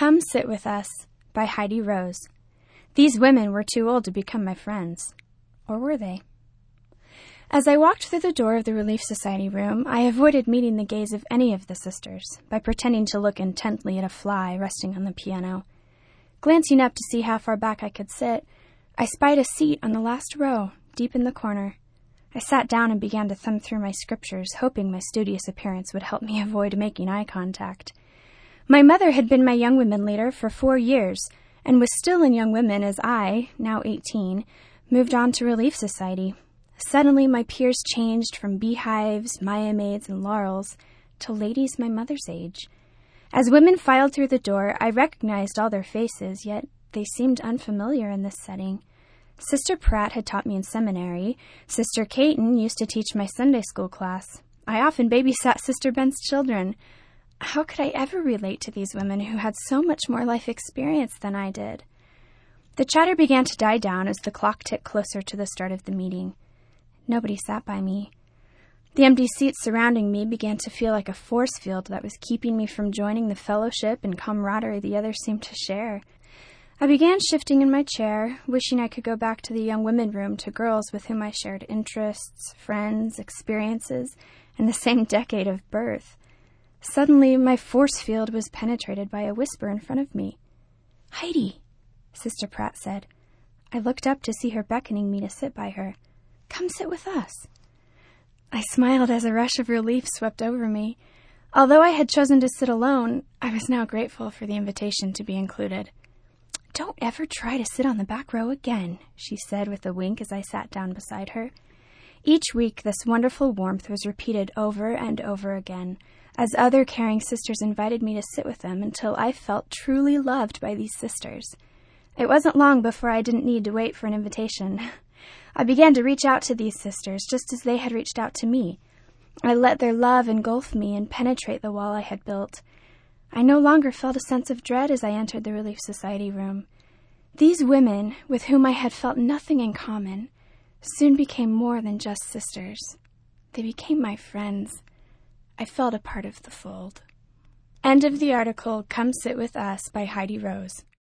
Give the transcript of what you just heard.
Come Sit With Us by Heidi Rose. These women were too old to become my friends. Or were they? As I walked through the door of the Relief Society room, I avoided meeting the gaze of any of the sisters by pretending to look intently at a fly resting on the piano. Glancing up to see how far back I could sit, I spied a seat on the last row, deep in the corner. I sat down and began to thumb through my scriptures, hoping my studious appearance would help me avoid making eye contact. My mother had been my Young Women leader for 4 years, and was still in Young Women as I, now 18, moved on to Relief Society. Suddenly my peers changed from beehives, Maya maids, and laurels to ladies my mother's age. As women filed through the door, I recognized all their faces, yet they seemed unfamiliar in this setting. Sister Pratt had taught me in seminary. Sister Caton used to teach my Sunday school class. I often babysat Sister Ben's children. How could I ever relate to these women who had so much more life experience than I did? The chatter began to die down as the clock ticked closer to the start of the meeting. Nobody sat by me. The empty seats surrounding me began to feel like a force field that was keeping me from joining the fellowship and camaraderie the others seemed to share. I began shifting in my chair, wishing I could go back to the Young Women room to girls with whom I shared interests, friends, experiences, and the same decade of birth. Suddenly, my force field was penetrated by a whisper in front of me. "Heidi," Sister Pratt said. I looked up to see her beckoning me to sit by her. "Come sit with us." I smiled as a rush of relief swept over me. Although I had chosen to sit alone, I was now grateful for the invitation to be included. "Don't ever try to sit on the back row again," she said with a wink as I sat down beside her. Each week, this wonderful warmth was repeated over and over again, as other caring sisters invited me to sit with them until I felt truly loved by these sisters. It wasn't long before I didn't need to wait for an invitation. I began to reach out to these sisters just as they had reached out to me. I let their love engulf me and penetrate the wall I had built. I no longer felt a sense of dread as I entered the Relief Society room. These women, with whom I had felt nothing in common, soon became more than just sisters. They became my friends. I felt a part of the fold. End of the article, Come Sit With Us by Heidi Rose.